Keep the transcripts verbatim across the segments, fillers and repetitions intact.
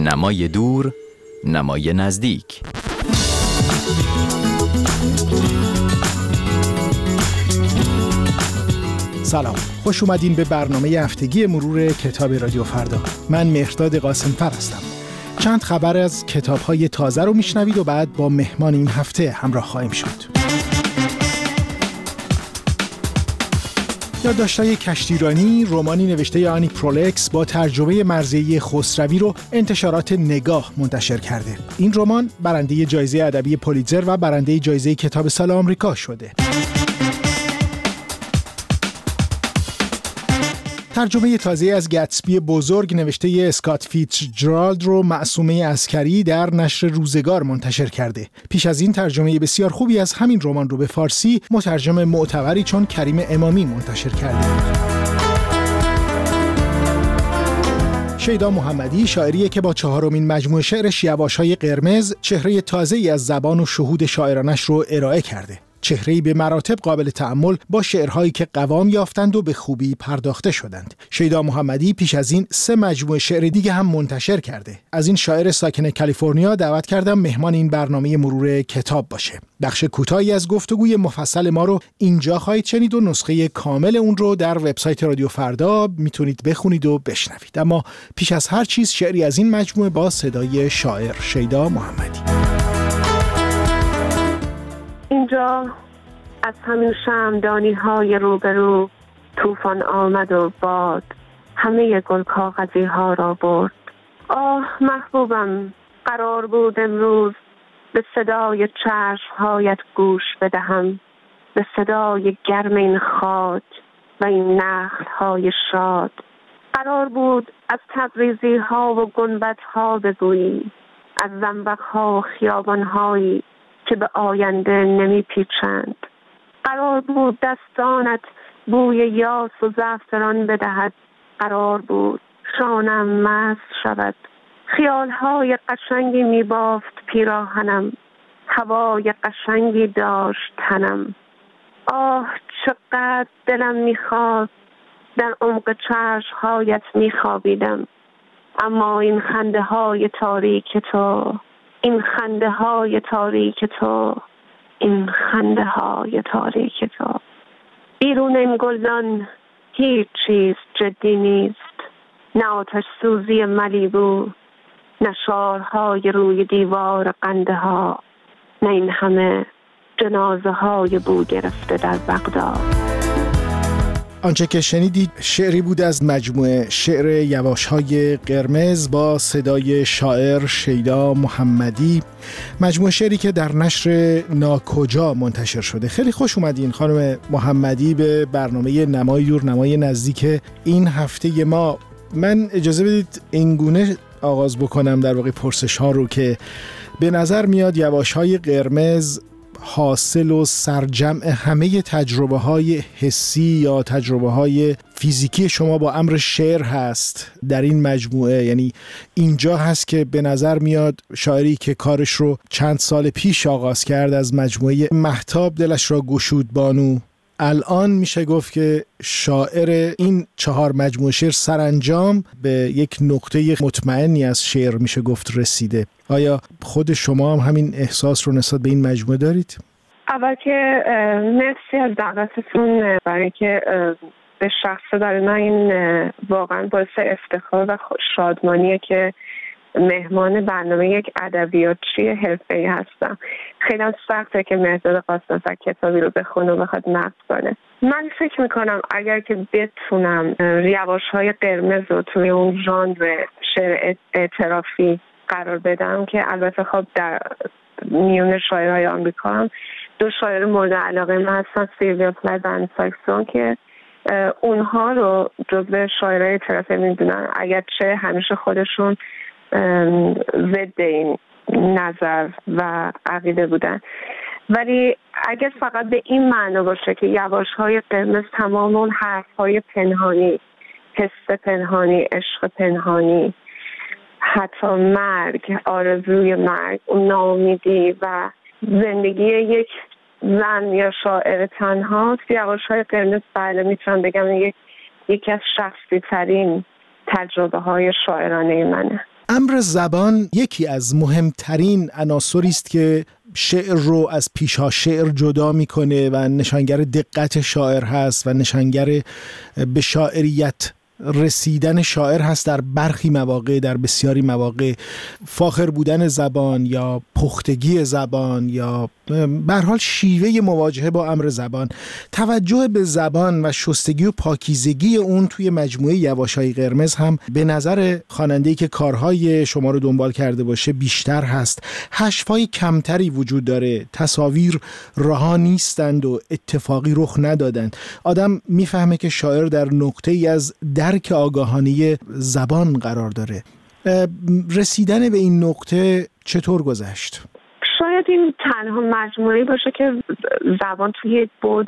نمای دور، نمای نزدیک. سلام، خوش اومدین به برنامه هفتگی مرور کتاب رادیو فردا. من مهرداد قاسم‌فر هستم. چند خبر از کتاب‌های تازه رو میشنوید و بعد با مهمان این هفته همراه خواهیم شد. یادداشت‌های کشتیرانی، رمانی نوشته آنی پرولکس با ترجمه مرضیه خسروی رو انتشارات نگاه منتشر کرده. این رمان برنده جایزه ادبی پولیتزر و برنده جایزه کتاب سال آمریکا شده. ترجمه تازه از گتسبی بزرگ نوشته اسکات فیتزجرالد رو معصومه عسکری در نشر روزگار منتشر کرده. پیش از این ترجمه بسیار خوبی از همین رمان رو به فارسی مترجم معتبری چون کریم امامی منتشر کرده. شیدا محمدی شاعریه که با چهارمین مجموعه شعرش یواش‌های قرمز چهره تازه‌ای از زبان و شهود شاعرانش رو ارائه کرده. چهره‌ای به مراتب قابل تأمل با شعرهایی که قوام یافتند و به خوبی پرداخته شدند. شیدا محمدی پیش از این سه مجموعه شعر دیگه هم منتشر کرده. از این شاعر ساکن کالیفرنیا دعوت کردم مهمان این برنامه مرور کتاب باشه. بخش کوتاهی از گفتگوی مفصل ما رو اینجا خواهید شنید و نسخه کامل اون رو در وبسایت رادیو فردا میتونید بخونید و بشنوید. اما پیش از هر چیز شعری از این مجموعه با صدای شاعر شیدا محمدی. اینجا از همین شمعدانی های روبرو طوفان آمد و باد همه گل کاغذی ها را برد. آه محبوبم، قرار بود امروز به صدای چشم هایت گوش بدهم، به صدای گرم این خاک و این نخل های شاد. قرار بود از تبریزی ها و گنبد ها بگویی، از زنبق ها و خیابان هایی که به آینده نمی پیچند. قرار بود دستانت بوی یاس و زعفران بدهد. قرار بود شانم مست شود. خیالهای قشنگی می بافت پیراهنم، هوای قشنگی داشت تنم. آه چقدر دلم می خواست در عمق چشمهایت می خوابیدم، اما این خنده های تاریک تو، این خنده های تاریک تو، این خنده های تاریک تو. بیرون این گلدان هیچ چیز جدی نیست، نه آتش سوزی ملیبو، نه شارهای روی دیوار قنده ها، نه این همه جنازه های بو گرفته در بغداد. آنچه که شنیدید شعری بود از مجموعه شعر یواش‌های قرمز با صدای شاعر شیدا محمدی، مجموعه شعری که در نشر ناکجا منتشر شده. خیلی خوش اومدین خانم محمدی به برنامه نمای دور نمای نزدیک این هفته ما. من اجازه بدید اینگونه آغاز بکنم در واقع پرسش ها رو که به نظر میاد یواش‌های قرمز حاصل و سرجمع همه تجربه های حسی یا تجربه های فیزیکی شما با امر شعر هست در این مجموعه. یعنی اینجا هست که به نظر میاد شاعری که کارش رو چند سال پیش آغاز کرد، از مجموعه مهتاب دلش را گشود بانو، الان میشه گفت که شاعر این چهار مجموعه شعر سرانجام به یک نقطه مطمئنی از شعر میشه گفت رسیده. آیا خود شما هم همین احساس رو نسبت به این مجموعه دارید؟ اول که مرسی از دعوتتون، برای که به شخص برای من این واقعا باعث افتخار و شادمانیه که مهمان برنامه یک ادبیاتچی حرفه‌ای هستم. خیلی سخته که مهرداد قاسم‌فر کتابی رو بخونه و بخواد نقد کنه. من فکر میکنم اگر که بتونم یواش‌های قرمز رو توی اون ژانر شعر اعترافی قرار بدم، که البته خب در میون شاعرهای آمریکا هم دو شاعر مورد علاقه من هستن، سیلویا پلات و ان ساکسون، که اونها رو جزو شاعرهای اعترافی میدونن، اگرچه همیشه خودشون ضد این نظر و عقیده بودن. ولی اگر فقط به این معنا باشه که یواش‌های قرمز تمام اون حرف‌های پنهانی، حس پنهانی، عشق پنهانی، حتی مرگ، آرزوی مرگ، اون ناامیدی و زندگی یک زن یا شاعر تنها، یواش‌های قرمز بله میتونم بگم یک یکی از شخصی ترین تجربه های شاعرانه منه. امر زبان یکی از مهمترین عناصری است که شعر رو از پیشا شعر جدا میکنه و نشانگر دقت شاعر هست و نشانگر به شاعریت رسیدن شاعر هست. در برخی مواقع، در بسیاری مواقع فاخر بودن زبان یا پختگی زبان یا به هر حال شیوه مواجهه با امر زبان، توجه به زبان و شستگی و پاکیزگی اون توی مجموعه یواشای قرمز هم به نظر خواننده‌ای که کارهای شما رو دنبال کرده باشه بیشتر هست. حشف‌های کمتری وجود داره، تصاویر رها نیستند و اتفاقی رخ ندادند. آدم میفهمه که شاعر در نقطه‌ای از درک آگاهانه زبان قرار داره. رسیدن به این نقطه چطور گذشت؟ شاید این تنها مجموعه‌ای باشه که زبان توی یک بعد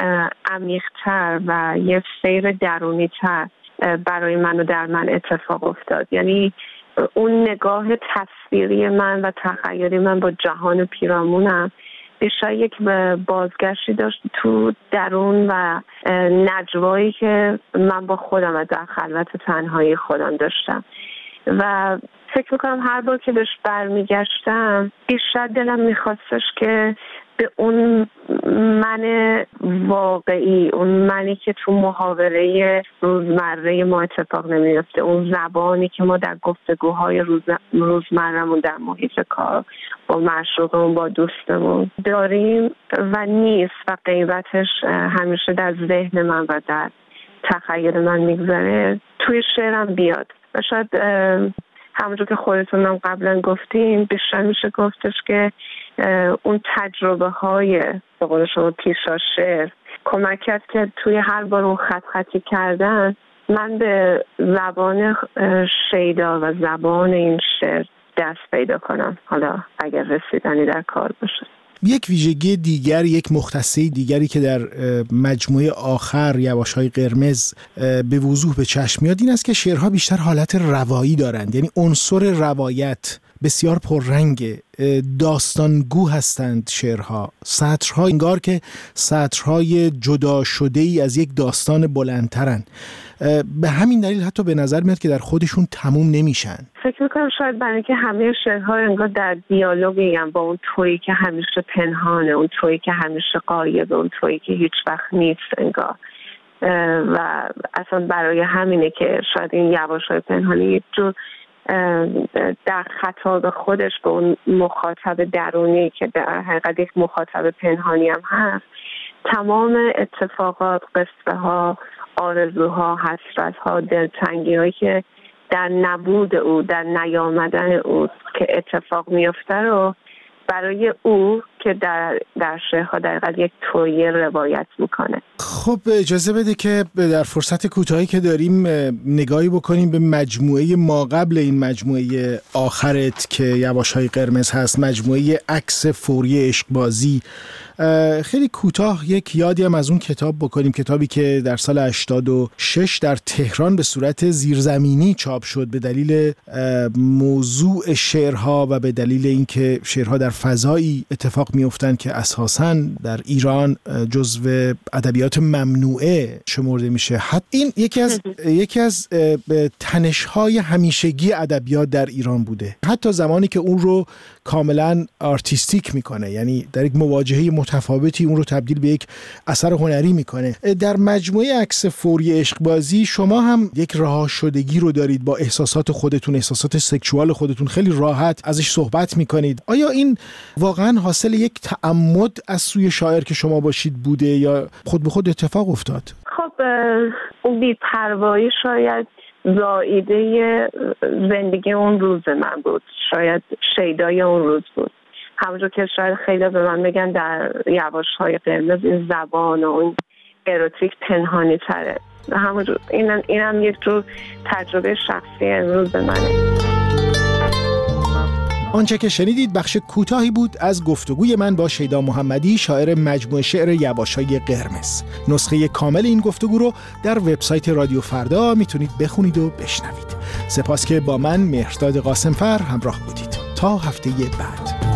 عمیق‌تر و یه سیر درونی‌تر برای من و در من اتفاق افتاد. یعنی اون نگاه تصویری من و تخیلی من با جهان پیرامونم بیشتر یک بازگشتی داشت تو درون و نجوایی که من با خودم و در خلوت تنهایی خودم داشتم و فکر میکنم هر بار که بهش برمیگشتم بیشتر دلم میخواستش که به اون من واقعی، اون منی که تو محاوره روزمره ما اتفاق نمیفته، اون زبانی که ما در گفتگوهای روز روزمره‌مون در محیط کار با معشوقمون با دوستمون داریم و نیست و غیبتش همیشه در ذهن من و در تخیل من میگذره توی شعرم بیاد. و شاید همونجور که خودتونم قبلا گفتیم بیشتر میشه گفتش که اون تجربه های به قول شما پیشا شعر کمک کرد که توی هر بار اون خط خطی کردن من به زبان شیدا و زبان این شعر دست پیدا کنم، حالا اگر رسیدنی در کار باشه. یک ویژگی دیگر، یک مختصه دیگری که در مجموعه آخر یواشای قرمز به وضوح به چشم میاد این است که شعرها بیشتر حالت روایی دارند، یعنی عنصر روایت بسیار پررنگ، داستانگو هستند شعرها. سطرها انگار که سطرهای جدا شده ای از یک داستان بلندترن. به همین دلیل حتی به نظر میاد که در خودشون تموم نمیشن. فکر میکنم شاید برای که همه شعرها انگار در دیالوگی هم با اون تویی که همیشه پنهانه، اون تویی که همیشه غایبه، اون تویی که هیچ وقت نیست انگار. و اصلا برای همینه که شاید این یواشای پنهانی یک جور در خطاب خودش به اون مخاطب درونی که در حقیقت یک مخاطب پنهانی هم هست، تمام اتفاقات، قصه ها، آرزوها، حسرت ها، دلتنگی هایی که در نبود او، در نیامدن او که اتفاق میفته رو برای او که در در شعرها در حقیقت یک تویی روایت میکنه. خب اجازه بده که در فرصت کوتاهی که داریم نگاهی بکنیم به مجموعه ما قبل این مجموعه آخرت که یواشای قرمز هست، مجموعه عکس فوری عشقبازی. خیلی کوتاه یک یادی هم از اون کتاب بکنیم، کتابی که در سال هشتاد و شش در تهران به صورت زیرزمینی چاپ شد به دلیل موضوع شعرها و به دلیل اینکه شعرها در فضایی اتفاق میافتن که اساساً در ایران جزو ادبیات ممنوعه شمرده میشه. حتی این یکی از یکی از تنش‌های همیشگی ادبیات در ایران بوده، حتی زمانی که اون رو کاملا آرتیستیک میکنه، یعنی در یک مواجهه متفاوتی اون رو تبدیل به یک اثر هنری میکنه. در مجموعه عکس فوری عشقبازی شما هم یک رها شدگی رو دارید با احساسات خودتون، احساسات سکشوال خودتون، خیلی راحت ازش صحبت میکنید. آیا این واقعا حاصل یک تعمد از سوی شاعر که شما باشید بوده یا خود به خود اتفاق افتاد؟ خب اون بی‌پروایی شاید زائیده زندگی اون روز من بود، شاید شیدای اون روز بود. همونجور که شاید خیلی به من بگن در یواشهای قرمز این زبان و این اروتیک پنهانی تره، همونجور اینم اینم یک جور تجربه شخصی امروز منه. آنچه که شنیدید بخش کوتاهی بود از گفتگوی من با شیدا محمدی، شاعر مجموعه شعر یواشای قرمز. نسخه کامل این گفتگو رو در وبسایت رادیو فردا میتونید بخونید و بشنوید. سپاس که با من مهرداد قاسمفر همراه بودید. تا هفته بعد.